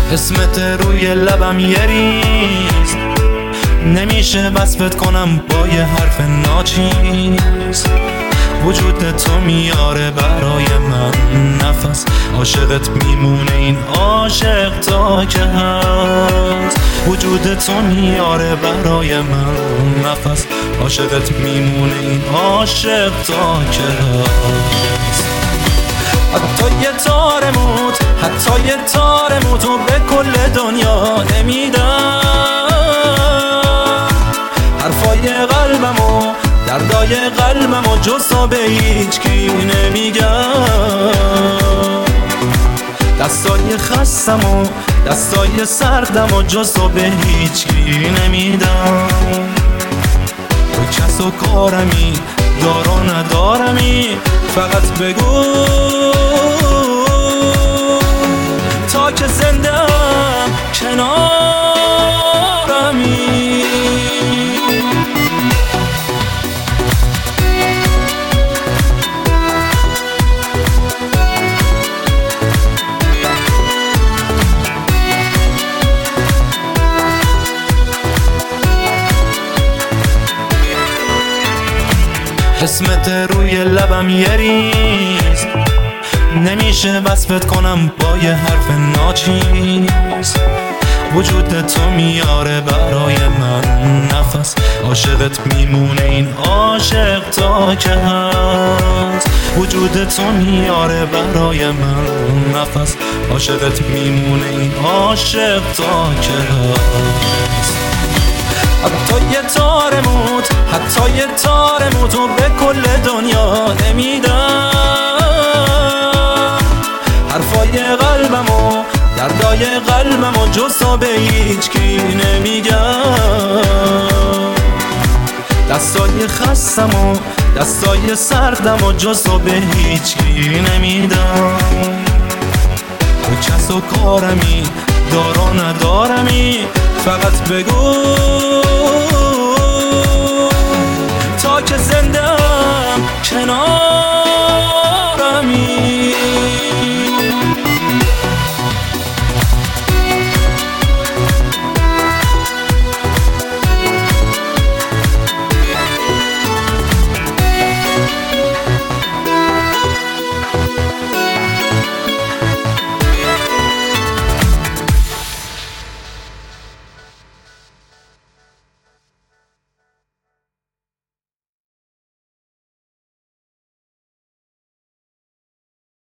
اسمت روی لبم یه ریز، نمیشه وصفت کنم با یه حرف ناچیز. وجود تو میاره برای من نفس، عاشقت میمونه این عاشق تا که هست. وجود تو میاره برای من نفس، عاشقت میمونه این عاشق تا که هست. حتی یه تار موت، حتی یه تار موت و به کل دنیا نمیدم. حرفای قلبمو، دردای قلبمو جزا به هیچ کی نمیگم. دستای خستمو، دستای سردمو جزا به هیچ کی نمیدم. تو کس و کارمی، دار و ندارمی، فقط بگو تا که زنده‌ام کنارمی. اسمت روی لبم یه ریز، نمیشه وصفت کنم با یه حرف ناچیز. وجود تو میاره برای من نفس، عاشقت میمونه این عاشق تا که هست. وجود تو میاره برای من نفس، عاشقت میمونه این عاشق تا که هست. حتی یه تار موت، حتی یه تار موت و به کل دنیا نمیدم. حرفای قلبمو، دردای قلبمو جزا به هیچ کی نمیگم. دستای خستمو، دستای سردمو جزا به هیچ کی نمیدم. تو کس و کارمی، دار و ندارمی، فقط بگو تا که زنده‌ام کنارمی.